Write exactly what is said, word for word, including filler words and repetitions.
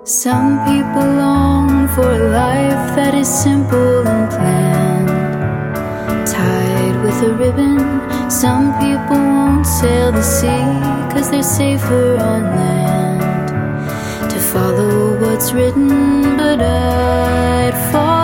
Some people long for a life that is simple and planned, tied with a ribbon. Some people won't sail the sea 'cause they're safer on land, to follow what's written. But I'd follow